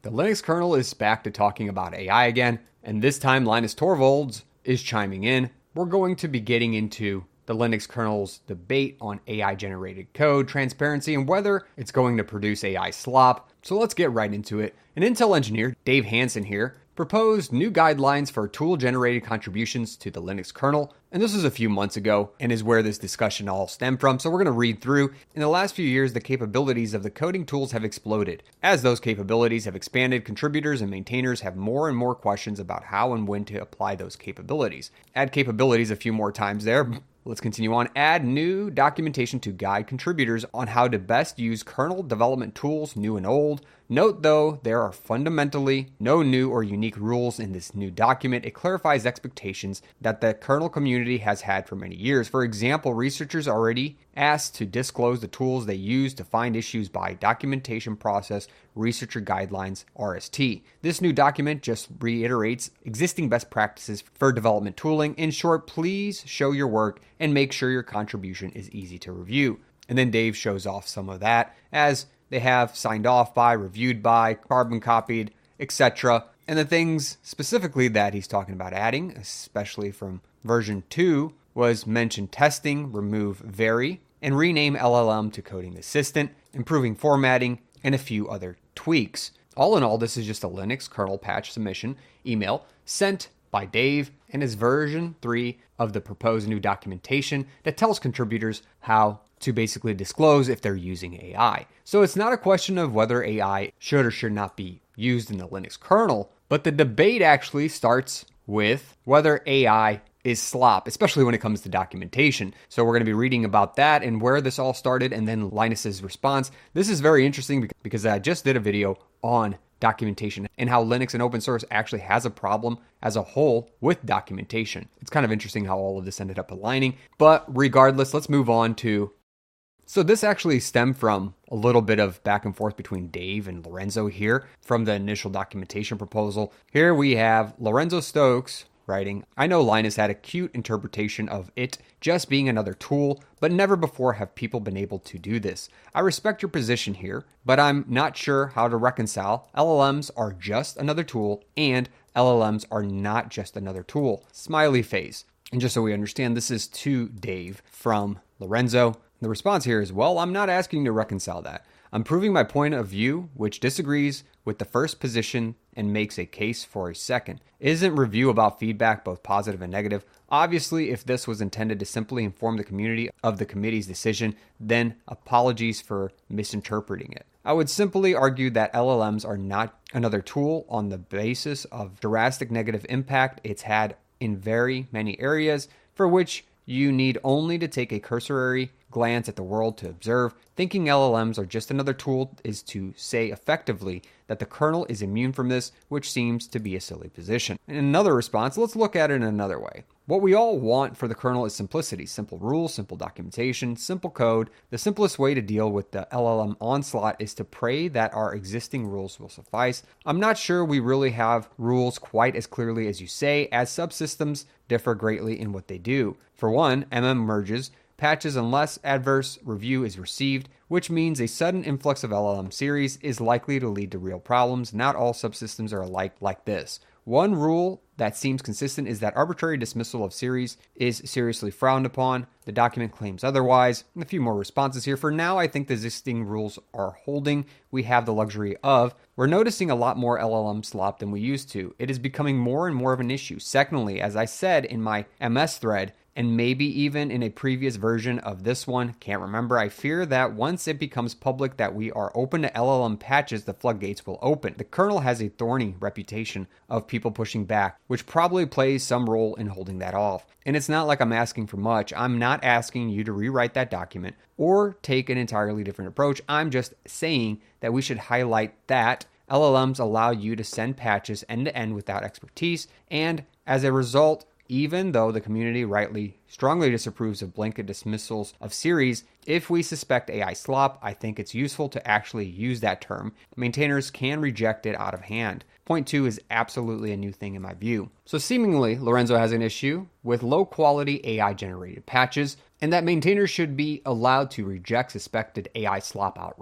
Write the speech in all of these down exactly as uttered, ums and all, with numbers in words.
The Linux kernel is back to talking about A I again, and this time Linus Torvalds is chiming in. We're going to be getting into the Linux kernel's debate on A I-generated code, transparency, and whether it's going to produce A I slop. So let's get right into it. An Intel engineer, Dave Hansen here, proposed new guidelines for tool-generated contributions to the Linux kernel, and this was a few months ago, and is where this discussion all stemmed from, so we're going to read through. In the last few years, the capabilities of the coding tools have exploded. As those capabilities have expanded, contributors and maintainers have more and more questions about how and when to apply those capabilities. Add capabilities a few more times there. Let's continue on. Add new documentation to guide contributors on how to best use kernel development tools, new and old. Note, though, there are fundamentally no new or unique rules in this new document. It clarifies expectations that the kernel community has had for many years. For example, researchers are already asked to disclose the tools they use to find issues by documentation process, researcher guidelines, R S T. This new document just reiterates existing best practices for development tooling. In short, please show your work and make sure your contribution is easy to review. And then Dave shows off some of that as they have signed off by, reviewed by, carbon copied, et cetera. And the things specifically that he's talking about adding, especially from version two, was mention testing, remove vary, and rename L L M to coding assistant, improving formatting, and a few other tweaks. All in all, this is just a Linux kernel patch submission email sent by Dave and his version three of the proposed new documentation that tells contributors how to basically disclose if they're using A I. So it's not a question of whether A I should or should not be used in the Linux kernel, but the debate actually starts with whether A I is slop, especially when it comes to documentation. So we're going to be reading about that and where this all started and then Linus's response. This is very interesting because I just did a video on documentation and how Linux and open source actually has a problem as a whole with documentation. It's kind of interesting how all of this ended up aligning, but regardless, let's move on to So this actually stemmed from a little bit of back and forth between Dave and Lorenzo here from the initial documentation proposal. Here we have Lorenzo Stokes writing, I know Linus had a cute interpretation of it just being another tool, but never before have people been able to do this. I respect your position here, but I'm not sure how to reconcile L L Ms are just another tool and L L Ms are not just another tool. Smiley face. And just so we understand, this is to Dave from Lorenzo. The response here is, well, I'm not asking you to reconcile that. I'm proving my point of view, which disagrees with the first position and makes a case for a second. Isn't review about feedback, both positive and negative? Obviously, if this was intended to simply inform the community of the committee's decision, then apologies for misinterpreting it. I would simply argue that L L Ms are not another tool on the basis of drastic negative impact it's had in very many areas for which you need only to take a cursory glance at the world to observe. Thinking L L Ms are just another tool is to say effectively that the kernel is immune from this, which seems to be a silly position. In another response, let's look at it in another way. What we all want for the kernel is simplicity. Simple rules, simple documentation, simple code. The simplest way to deal with the L L M onslaught is to pray that our existing rules will suffice. I'm not sure we really have rules quite as clearly as you say, as subsystems differ greatly in what they do. For one, M M merges patches unless adverse review is received, which means a sudden influx of L L M series is likely to lead to real problems. Not all subsystems are alike like this. One rule that seems consistent is that arbitrary dismissal of series is seriously frowned upon. The document claims otherwise. A few more responses here. For now, I think the existing rules are holding. We have the luxury of, we're noticing a lot more L L M slop than we used to. It is becoming more and more of an issue. Secondly, as I said in my M S thread, and maybe even in a previous version of this one, can't remember, I fear that once it becomes public that we are open to L L M patches, the floodgates will open. The kernel has a thorny reputation of people pushing back, which probably plays some role in holding that off. And it's not like I'm asking for much. I'm not asking you to rewrite that document or take an entirely different approach. I'm just saying that we should highlight that L L Ms allow you to send patches end to end without expertise, and as a result, even though the community rightly strongly disapproves of blanket dismissals of series, if we suspect A I slop, I think it's useful to actually use that term. Maintainers can reject it out of hand. Point two is absolutely a new thing in my view. So seemingly, Lorenzo has an issue with low-quality A I-generated patches, and that maintainers should be allowed to reject suspected A I slop outright.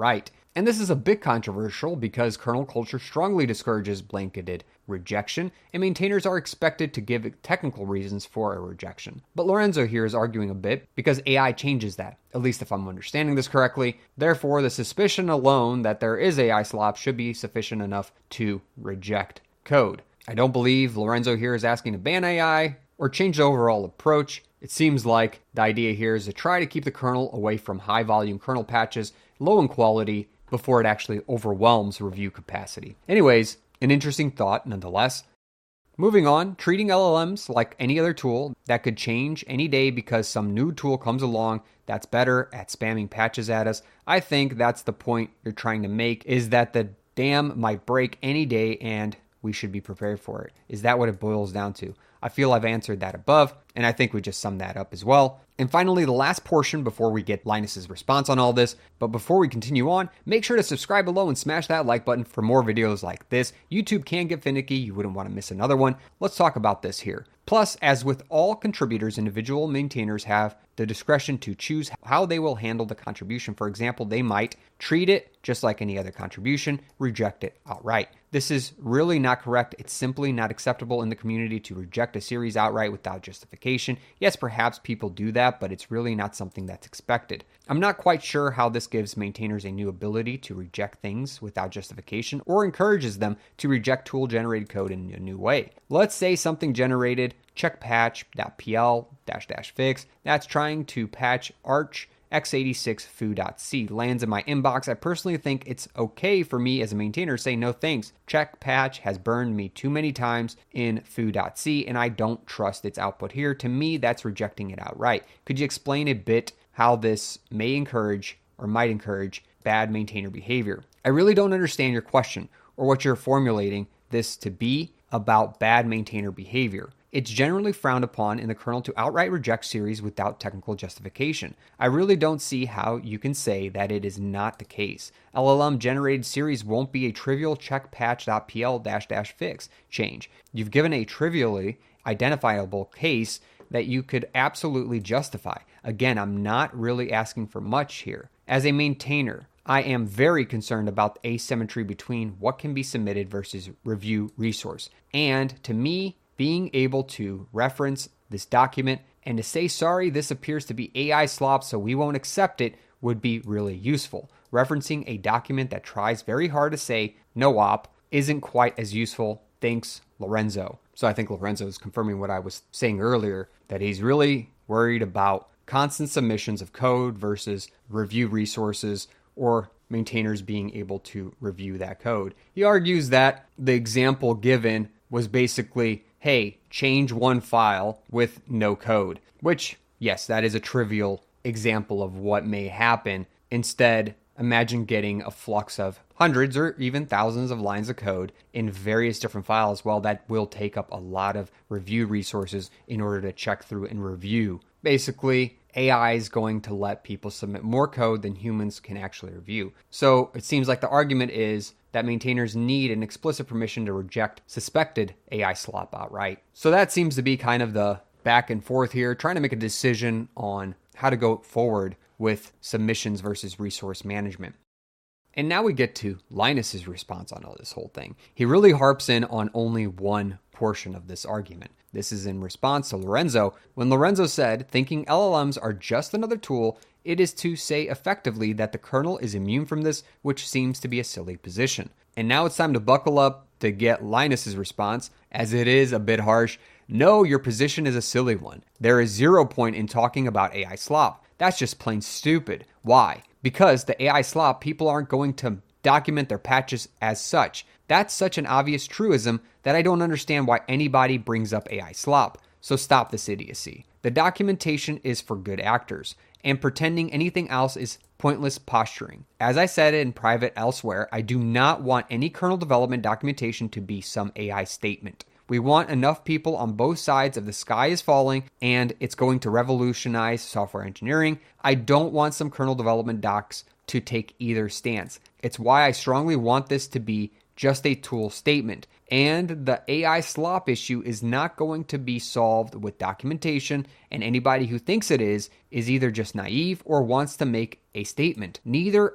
And this is a bit controversial because kernel culture strongly discourages blanketed rejection, and maintainers are expected to give technical reasons for a rejection. But Lorenzo here is arguing a bit because A I changes that, at least if I'm understanding this correctly. Therefore, the suspicion alone that there is A I slop should be sufficient enough to reject code. I don't believe Lorenzo here is asking to ban A I or change the overall approach. It seems like the idea here is to try to keep the kernel away from high volume kernel patches, low in quality, before it actually overwhelms review capacity. Anyways, an interesting thought nonetheless. Moving on, treating L L Ms like any other tool that could change any day because some new tool comes along that's better at spamming patches at us. I think that's the point you're trying to make, is that the dam might break any day and we should be prepared for it. Is that what it boils down to? I feel I've answered that above, and I think we just summed that up as well. And finally, the last portion before we get Linus's response on all this. But before we continue on, make sure to subscribe below and smash that like button for more videos like this. YouTube can get finicky. You wouldn't want to miss another one. Let's talk about this here. Plus, as with all contributors, individual maintainers have the discretion to choose how they will handle the contribution. For example, they might treat it just like any other contribution, reject it outright. This is really not correct. It's simply not acceptable in the community to reject a series outright without justification. Yes, perhaps people do that, but it's really not something that's expected. I'm not quite sure how this gives maintainers a new ability to reject things without justification or encourages them to reject tool-generated code in a new way. Let's say something generated checkpatch.pl dash dash fix that's trying to patch arch x eighty-six foo.c lands in my inbox. I personally think it's okay for me as a maintainer to say no thanks. Checkpatch has burned me too many times in foo.c and I don't trust its output here. To me, that's rejecting it outright. Could you explain a bit how this may encourage or might encourage bad maintainer behavior? I really don't understand your question or what you're formulating this to be about bad maintainer behavior. It's generally frowned upon in the kernel to outright reject series without technical justification. I really don't see how you can say that it is not the case. L L M-generated series won't be a trivial checkpatch.pl dash dash fix change. You've given a trivially identifiable case that you could absolutely justify. Again, I'm not really asking for much here. As a maintainer, I am very concerned about the asymmetry between what can be submitted versus review resource. And to me, being able to reference this document and to say, sorry, this appears to be A I slop, so we won't accept it, would be really useful. Referencing a document that tries very hard to say no op isn't quite as useful. Thanks, Lorenzo. So I think Lorenzo is confirming what I was saying earlier, that he's really worried about constant submissions of code versus review resources or maintainers being able to review that code. He argues that the example given was basically, hey, change one file with no code, which, yes, that is a trivial example of what may happen. Instead, imagine getting a flux of hundreds or even thousands of lines of code in various different files. Well, that will take up a lot of review resources in order to check through and review. Basically, A I is going to let people submit more code than humans can actually review. So it seems like the argument is that maintainers need an explicit permission to reject suspected A I slop outright. So that seems to be kind of the back and forth here, trying to make a decision on how to go forward with submissions versus resource management. And now we get to Linus's response on all this whole thing. He really harps in on only one portion of this argument. This is in response to Lorenzo. When Lorenzo said, thinking L L Ms are just another tool, it is to say effectively that the kernel is immune from this, which seems to be a silly position. And now it's time to buckle up to get Linus's response, as it is a bit harsh. No, your position is a silly one. There is zero point in talking about A I slop. That's just plain stupid. Why? Because the A I slop, people aren't going to document their patches as such. That's such an obvious truism that I don't understand why anybody brings up A I slop. So stop this idiocy. The documentation is for good actors, and pretending anything else is pointless posturing. As I said in private elsewhere, I do not want any kernel development documentation to be some A I statement. We want enough people on both sides of the sky is falling and it's going to revolutionize software engineering. I don't want some kernel development docs to take either stance. It's why I strongly want this to be just a tool statement. And the A I slop issue is not going to be solved with documentation, and anybody who thinks it is, is either just naive or wants to make a statement. Neither of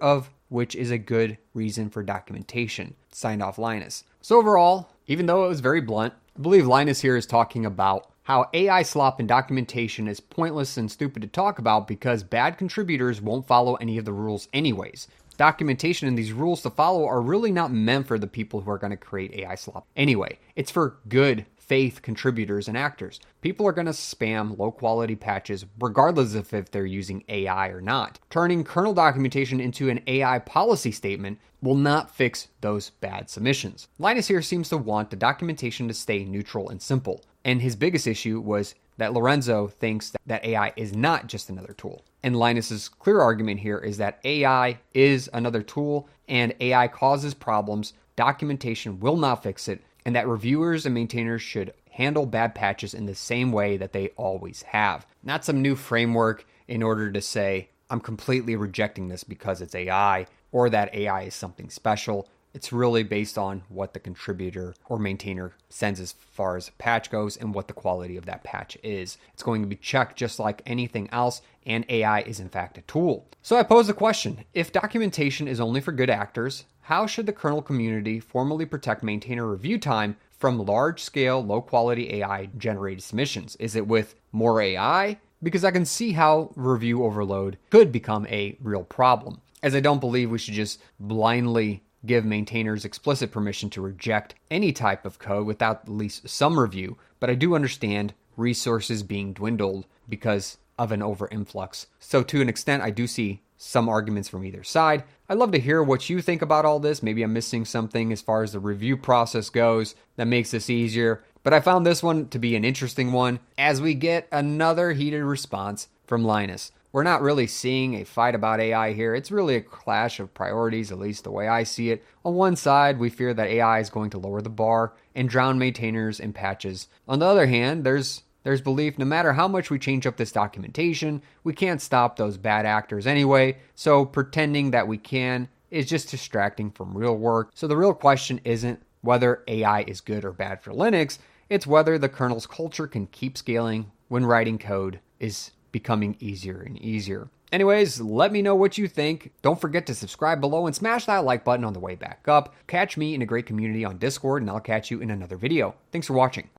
which is a good reason for documentation. Signed off, Linus. So overall, even though it was very blunt, I believe Linus here is talking about how A I slop in documentation is pointless and stupid to talk about because bad contributors won't follow any of the rules anyways. Documentation and these rules to follow are really not meant for the people who are going to create A I slop anyway. It's for good faith contributors and actors. People are going to spam low quality patches regardless of if they're using A I or not. Turning kernel documentation into an A I policy statement will not fix those bad submissions. Linus here seems to want the documentation to stay neutral and simple. And his biggest issue was that Lorenzo thinks that A I is not just another tool. And Linus's clear argument here is that A I is another tool and A I causes problems. Documentation will not fix it, and that reviewers and maintainers should handle bad patches in the same way that they always have. Not some new framework in order to say, I'm completely rejecting this because it's A I, or that A I is something special. It's really based on what the contributor or maintainer sends as far as a patch goes and what the quality of that patch is. It's going to be checked just like anything else, and A I is in fact a tool. So I pose the question, if documentation is only for good actors, how should the kernel community formally protect maintainer review time from large-scale, low-quality A I-generated submissions? Is it with more A I? Because I can see how review overload could become a real problem, as I don't believe we should just blindly give maintainers explicit permission to reject any type of code without at least some review, but I do understand resources being dwindled because of an over-influx. So to an extent, I do see some arguments from either side. I'd love to hear what you think about all this. Maybe I'm missing something as far as the review process goes that makes this easier, but I found this one to be an interesting one as we get another heated response from Linus. We're not really seeing a fight about A I here. It's really a clash of priorities, at least the way I see it. On one side, we fear that A I is going to lower the bar and drown maintainers in patches. On the other hand, there's there's belief no matter how much we change up this documentation, we can't stop those bad actors anyway, so pretending that we can is just distracting from real work. So the real question isn't whether A I is good or bad for Linux, it's whether the kernel's culture can keep scaling when writing code is becoming easier and easier. Anyways, let me know what you think. Don't forget to subscribe below and smash that like button on the way back up. Catch me in a great community on Discord, and I'll catch you in another video. Thanks for watching.